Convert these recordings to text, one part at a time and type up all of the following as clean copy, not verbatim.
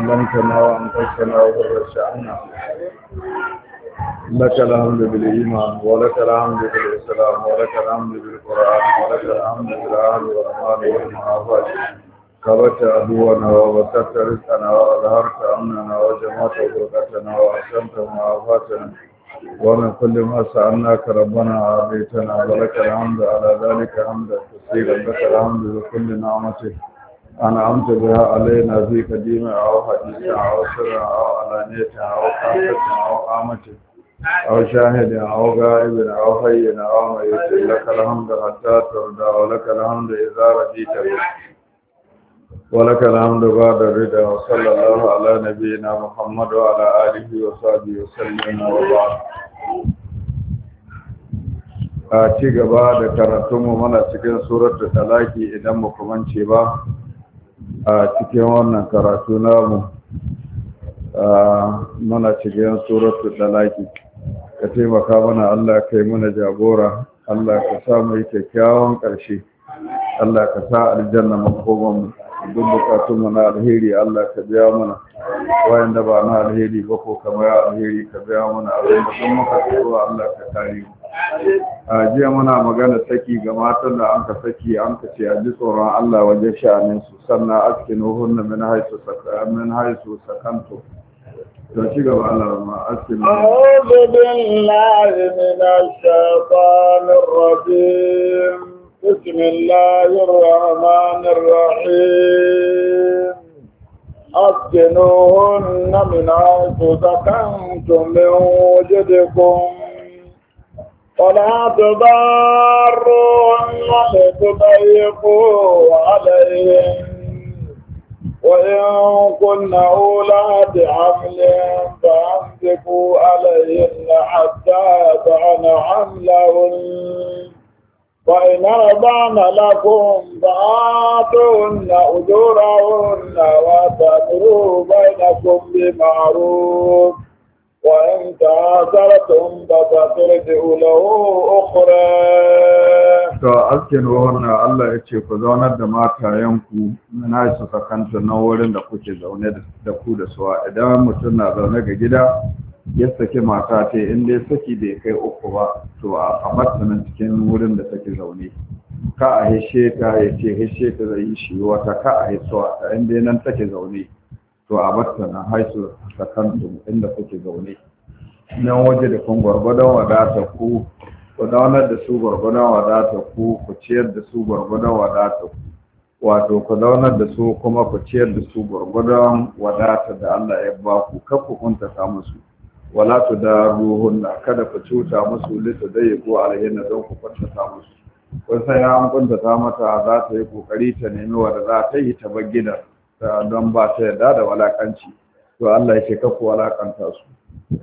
علمتنا وأنقذتنا وفرجت عنا. لك الحمد بالإيمان ولك الحمد بالإسلام ولك الحمد بالقرآن ولك الحمد بالأهل والمال والمعافاة. كبرت عدونا وبسطت رزقنا وأظهرت أمننا وجمعت بركتنا وأحسنت معافاتنا. ومن كل ما سألناك ربنا أعطيتنا ولك الحمد على ذلك حمدا كثيرا. لك الحمد بكل نعمة أنعمت بها علينا في قديم أو حديث أو سر أو علانية أو خاصة أو عامة أو شاهد أو غائب أو حي أو ميت. لك الحمد حتى ترضى ولك الحمد إذا رضيت ولك الحمد بعد الرضا. وصلى الله على نبينا محمد وعلى آله وصحبه وسلم وبعد. a ci gaba da karatunmu mana cikin suratul talaki idan muka mance ba a cikin wannan karatu namu mana cikin suratul talaki. Ka taimaka mana Allah kai mana jagora, Allah ka sa mu yi kyakkyawan ƙarshe, Allah ka sa aljanna makoman mu. Duk bukatun mu na alheri Allah ka biya mana, wayanda ba na alheri ba ko kamar alheri ka biya mana. Abin da duk muka tsoro Allah ka kare mu. A jiya muna magana saki ga matan da an ka saki an ka ce a ji tsoron Allah waje sha'anin su, sannan askinuhunna min haisu sakantu. to ci gaba Allah ma askinu. A'udhu billahi minash shaitanir rajim. Bismillahir rahmanir rahim. Askinuhunna min haisu sakantum min wujdikum ولا تضاروهن لتضيقوا عليهم وإن كن أولاد حمل فأمسكوا عليهن حتى يضعن حملهن فإن رضعن لكم فآتوهن أجورهن وأتمروا بينكم بمعروف وإن تعاثرتم فترجعوا له أخرى. To askin wannan Allah ya ce ku zaunar da matayenku na su sakanta na wurin da kuke zaune da ku da suwa. Idan mutum na zaune ga gida ya saki mata ta in dai saki bai kai uku ba to a barta nan cikin wurin da take zaune. Ka a hishe ta ya ce hishe ta zai yi shi wata ka a hisuwa ta in dai nan take zaune. To a batta na haisu sakantum inda kuke zaune nan waje da kun gwargwadon wadata ku zaunar da su gwargwadon wadata ku ciyar da su gwargwadon wadata ku, wato ku zaunar da su kuma ku ciyar da su gwargwadon wadata da Allah ya ba ku, kar ku kuntata musu. Wala tudaruhunna, kada ku cuta musu litadayyiqu alayhinna don ku kuntata musu. Kun san ya an kuntata mata za ta yi kokari ta nemi wanda za ta yi ta bar gidan don ba ta yarda da walakanci, to Allah ya ce kafu walakanta su.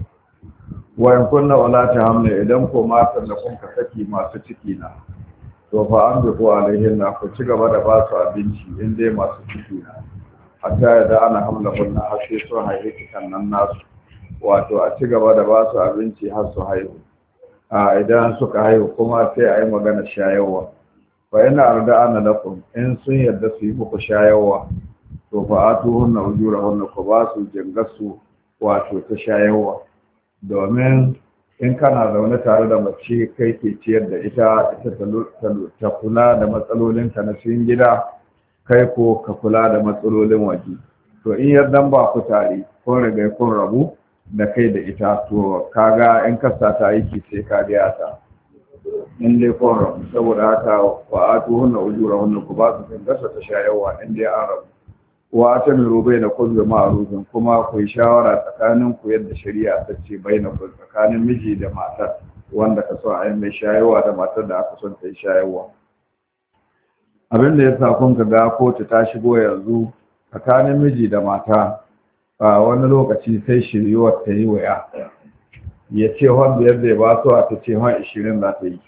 Wayan kunna wala ta hamle, idan ko matan da kun ka saki masu ciki na to fa an bi ko alaihin na ku ci gaba da ba su abinci in dai masu ciki na hatta yadda ana hamla kunna har sai sun haihu cikan nan nasu, wato a ci gaba da ba su abinci har su haihu. Idan suka haihu kuma sai a yi magana shayarwa. Fa yana arda ana lakum, in sun yarda su yi muku shayarwa to fa atuhunna ujurahunna, ku ba su jingasu wato ta shayarwa. Domin in kana zaune tare da mace kai ke ciyar da ita ta kula da matsalolinka na cikin gida, kai ko ka kula da matsalolin waje. To in yardan ba ku tare kun riga kun rabu da kai da ita, to kaga in ka sa ta aiki sai ka biya ta in dai kun rabu. Saboda haka fa atuhunna ujurahunna, ku ba su jingasa ta shayarwa in dai an rabu. Wa ta miro bai na kun zama a rufin, kuma ku yi shawara tsakanin ku yadda shari'a ta ce bai na kun tsakanin miji da matar wanda ka so a yi mai shayarwa da matar da aka son ta yi shayarwa. Abin da ya sa kun ga kotu ta shigo yanzu tsakanin miji da mata a wani lokaci sai shiryuwar ta yi waya, ya ce wanda yadda ya ba su a ta ce 20 za ta yi,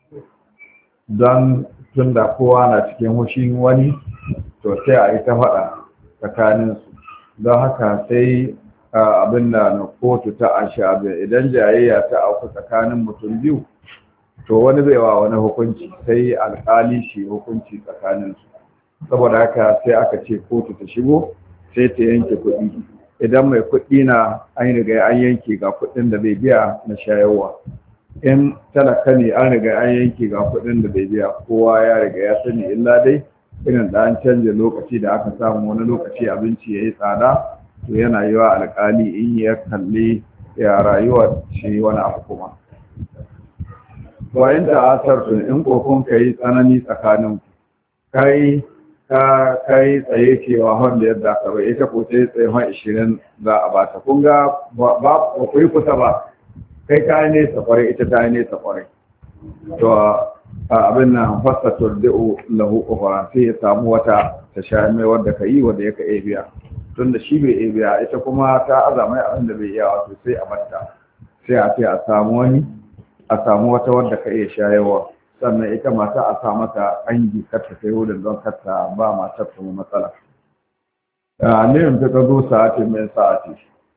don tun da kowa na cikin hushin wani to sai a yi ta faɗa tsakaninsu. Don haka sai abin da na kotu ta ashabe idan jayayya ta auku tsakanin mutum biyu to wani bai wa wani hukunci, sai alƙali shi hukunci tsakaninsu. Saboda haka sai aka ce kotu ta shigo sai ta yanke kuɗi. Idan mai kuɗi na an riga an yanke ga kuɗin da bai biya na shayarwa, in talaka ne an riga an yanke ga kuɗin da bai biya, kowa ya riga ya sani, illa dai irin da an canja lokaci da aka samu wani lokaci abinci ya yi tsada, to yana yi wa alƙali in ya kalli ya rayuwa shi wani abu kuma. Bayan da asar in kokon ka yi tsanani tsakanin kai tsaye cewa wanda yadda ka bai, ita ko sai tsaye 20 za a bata. Kun ga ba ku yi kusa ba, kai ka yi nesa kwarai, ita ta yi nesa kwarai. To abin nan fasta turdi'u lahu ukhra, sai ya samu wata ta sha mai wanda ka yi wanda yake iya biya, tun da shi bai iya biya, ita kuma ta azama abin da bai iya, wato sai a batta, sai a ce a samu wata wanda ka iya shayarwa, sannan ita mata a sa mata angi karta kai wurin don karta ba matar kuma matsala. Ne in ta zo sa'atin min sa'ati.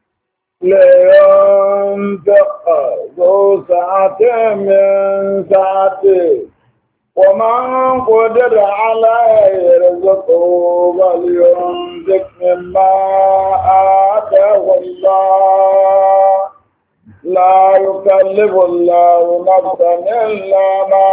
لينفق ذو سعة من سعته ومن قدر عليه رزقه فلينفق مما آتاه الله لا يكلف الله نفسا إلا ما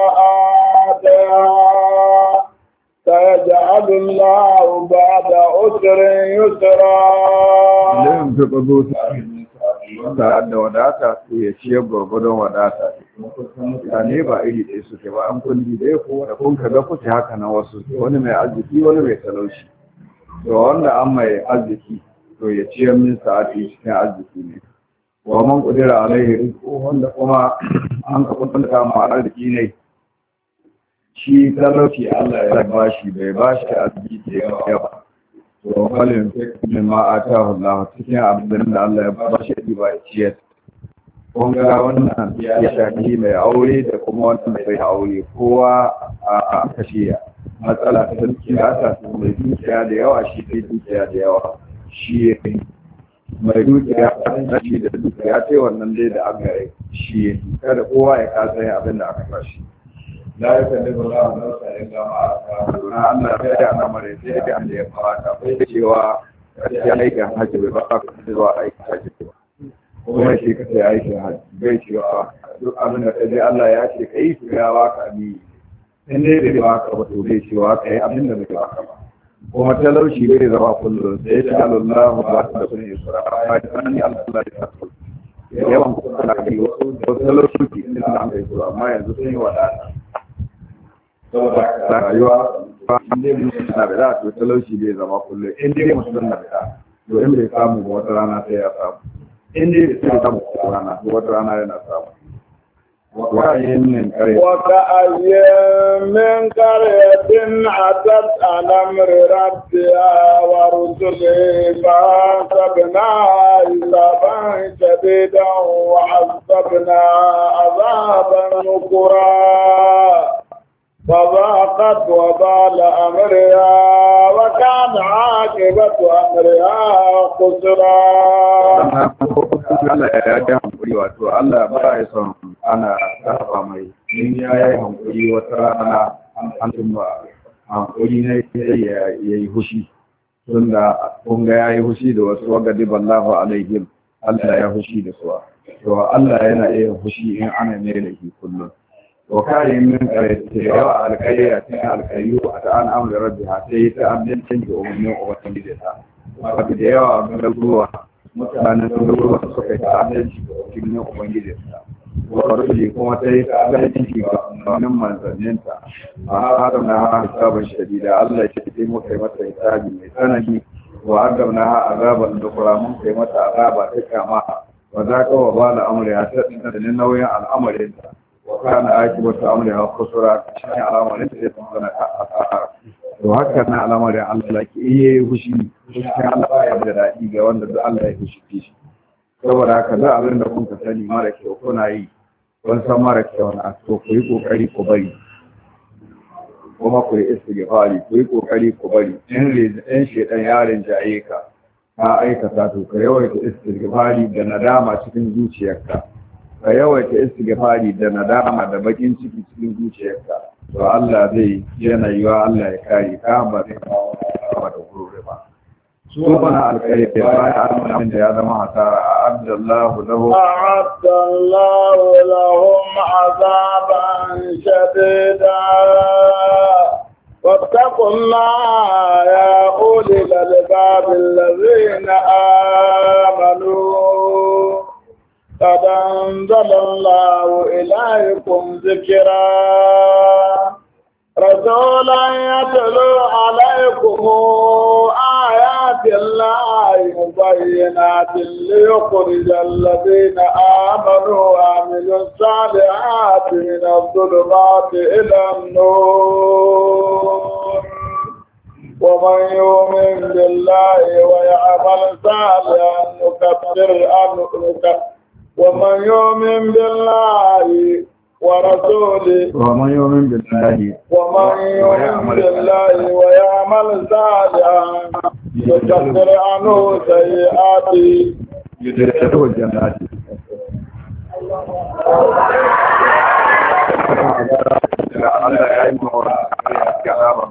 آتاها سيجعل الله بعد عسر يسرا. Yin ta ɓazo ta da wadata to ya ciyar gwargwadon wadata. Mutane ba iri ɗaya suke ba, an kundi ɗaya ko da kun kaga kuce haka na wasu, wani mai arziki wani mai talauci. To wanda an mai arziki to ya ciyar min sa'ati cikin arziki ne. Wa man qudira alaihi rizqu, wanda kuma an ka kunta ma arziki ne, shi talauci Allah ya bashi, bai bashi arziki da yawa. To falin min ma atahu Allah, cikin abin da Allah ya bashi ba ya ciyar. Kun ga wannan ya shafi mai aure da kuma wannan bai aure, kowa a kashe matsala ta dukiya ta mai dukiya da yawa, shi kai dukiya da yawa, shi mai dukiya ta shi da dukiya ta wannan dai da aka yi shi, kada kowa ya kasa yin abin da aka bashi. La ya kalli ba za a nausa ya gama a Allah ya yi al'amari sai ya da ya fata, bai cewa ya aikin hajji bai ba ka zuwa aikin hajji ba, kuma shi ka sai aikin hajji bai cewa duk abin da ka je Allah ya ce ka yi su ya baka ni, in dai bai baka ba to bai cewa ka yi abin da bai baka ba. Kuma talauci bai zama kullum, sai ya ce Allah ba ta da sun yi sura ba, ta nan Allah ya sa yawan kusa da kai wasu talauci ke inda an kai su, amma yanzu sun yi wadata. Saboda rayuwa inda mutum na da to talauci bai zama kullum, inda mutum na da to in bai samu ba wata rana sai ya samu, inda bai samu wata rana to wata rana yana samu. وكأين من قرية عتت عن أمر ربها ورسله فحاسبناها حسابا شديدا وعذبنا عذابا نكرا فذاقت وبال أمرها وكان عاقبة أمرها خسرا. Allah ya yi hankuri, wato Allah ba ya son ana karfa mai, in ya yi hankuri wata rana an tumba hankuri na ya yi hushi, tun da kunga ya yi hushi da wasu wagadi ballahu alaihim, Allah ya hushi da suwa. To Allah yana iya hushi in ana mai laifi kullum. To kare min kare ta yawa alkayya cikin alkayyu a ta'an amur rabbiha sai ta amincin da umarnin ubangiji ta. Wato da yawa garuruwa mutanen garuruwa suka yi ta'addanci ga umarnin ubangiji ta. Wato kuma ta yi ta'addanci ga umarnin manzanninta. A haɗa na ha hisabin shadida, Allah ya ce muka yi mata hisabi mai tsanani, wa haɗa na ha azaban da kura mun kai mata azaba ta kama, wa za ka wa ba da amurya ta tsananin nauyin al'amarinta. وكان عاقبة أمرها خسرا cikin al'amarin da ya tsana asara. To haka na al'amarin Allah ke iya hushi, cikin Allah ya da daɗi ga wanda da Allah ya hushi shi. Saboda haka za abin da kun ka sani mara kyau kuna yi, kun san mara kyau na, to ku yi kokari ku bari, kuma ku yi istighfari, ku yi kokari ku bari. In shedan yarin jaye ka aikata, to ka yawaita istighfari da nadama cikin zuciyarka, ka yawaita istighfari da nadama da bakin ciki cikin zuciyarka, to Allah zai yana yiwa Allah ya kare ka, ba zai kawo da gurure ba. su bana alƙari da baya almanin da ya zama hasara a abdallahu lahu أعد الله لهم عذابا شديدا واتقوا الله يا أولي الألباب الذين آمنوا قد أنزل الله إليكم ذكرا رسولا يتلو عليكم آيات الله مبينات ليخرج الذين آمنوا وعملوا الصالحات من الظلمات إلى النور ومن يؤمن بالله ويعمل صالحا ومن يؤمن بالله ورسوله ومن يؤمن بالله ويعمل صالحا يكفر عنه سيئاته يدخله الجنات Allah ya yi mawara ya raba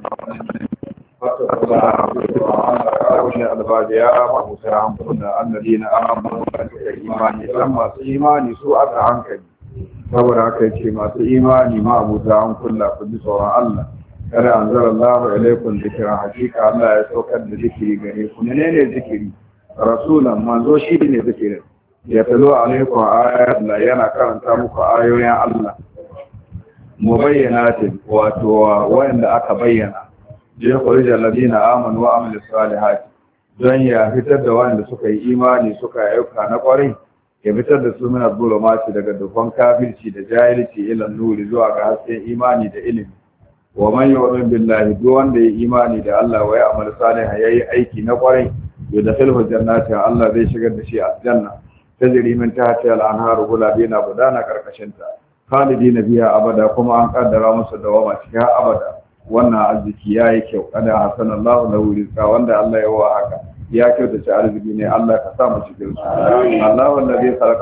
ya mabuta hankuna annalina amanu da imani dan masu imani su aka hankali saboda haka yace masu imani ma abuta hankula ku ji tsoron Allah kada anzalallahu alaikum dhikra hakika Allah ya saukar da zikiri gare ku menene zikiri rasulan manzo shi ne zikirin ya talo alaikum ayat la yana karanta muku ayoyin Allah mubayyanatin wato wanda aka bayyana ya kwarja ladina amanu wa amilus salihati don ya fitar da wanda suka yi imani suka ayyuka na kwarai ya fitar da su min zulumati daga dukkan kafirci da jahilci ila nuri zuwa ga hasken imani da ilimi wa man yu'min billahi duk wanda ya imani da Allah wa ya amal salih yayi aiki na kwarai yudkhilhu jannati Allah zai shigar da shi aljanna tajri min tahtiha al-anharu gulabina budana karkashin ta khalidina biha abada kuma an kaddara musu dawama cikin abada wannan arziki yayi kyau kada hasanallahu lahu rizqa wanda Allah ya wa haka ya kyautace arziki ne Allah ka sa mu cikin su Allahu allazi khalaqa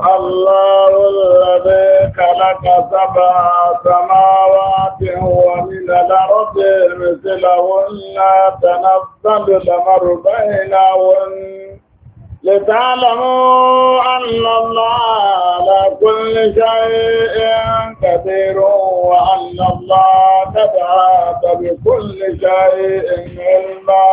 sab'a samawati wa min al-ardi mithlahunna tanazzalu al-amru bainahunna لتعلموا أن الله على كل شيء قدير وأن الله قد أحاط بكل شيء علما.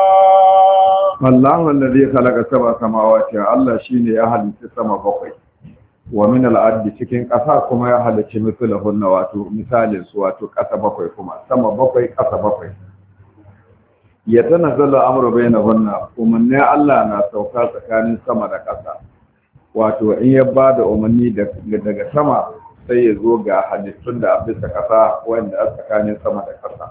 الله الذي خلق سبع سماوات الله شيني أهل السماء بقي ومن الأرض cikin ƙasa kuma ya halicci misalahunna wato misalin su wato ƙasa bakwai kuma sama bakwai ƙasa bakwai ya tanazzalu amru bainahunna umanni Allah na sauka tsakanin sama da ƙasa wato in ya bada umanni daga sama sai ya zo ga halittun da bisa ƙasa wanda a tsakanin sama da ƙasa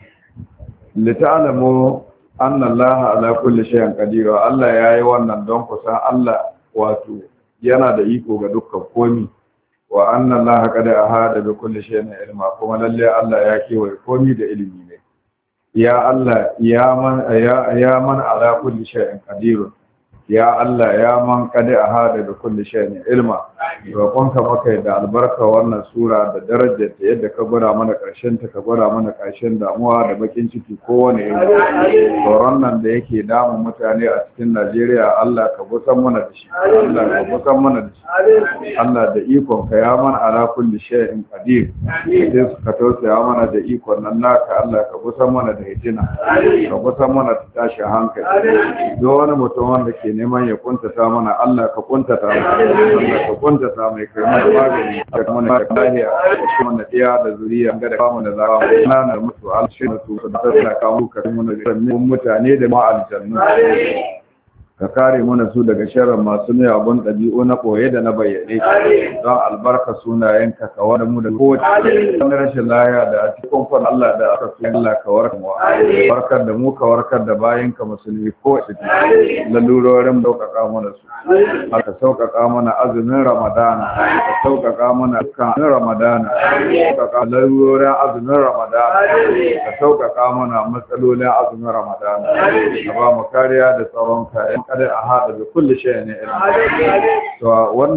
lita'lamu anna Allah ala kulli shay'in qadir Allah yayi wannan don ku san Allah wato yana da iko ga dukkan komai wa anna Allah qad ahada bi kulli shay'in ilma kuma lalle Allah ya kewaye komai da ilimi ne ya Allah ya man ala kulli shay'in qadir ya Allah ya man qad ahada bi kulli shay'in ilma roƙonka maka da albarka wannan sura da darajar ta yadda ka gwada mana ƙarshen ta ka gwada mana ƙarshen damuwa da bakin ciki kowane iri tsoron nan da yake damun mutane a cikin Najeriya Allah ka gusan mana da shi Allah ka gusan mana da shi Allah da ikon ka ya man ala kulli shay'in qadir sai ka tausaya mana da ikon nan naka Allah ka gusan mana da hijina ka gusan mana da tashi hankali duk wani mutum wanda ke neman ya kuntata mana Allah ka kuntata mana Allah ka kuntata mai kai mana magani da kuma na lahiya da shi mana iya da zuriya ga da kamu da zawa na mutu alshin su da tsaka kamu ka mun mutane da ma aljannu ka kare mana su daga sharrin masu mai abun ɗabi'u na koye da na bayyane don albarka sunayenka ka wada mu da kowace wani rashin laya da a cikin kwan Allah da aka su Allah ka warkar mu barkar da mu ka warkar da bayanka musulmi ko ciki lalurorin daukaka mana su aka sauƙaƙa mana azumin ramadana ka sauƙaƙa mana dukkan ramadana ka lalurorin azumin ramadana ka sauƙaƙa mana matsalolin azumin ramadana ka ba mu kariya da tsaron ka kada a hada da kulli shay'in ilmi to wannan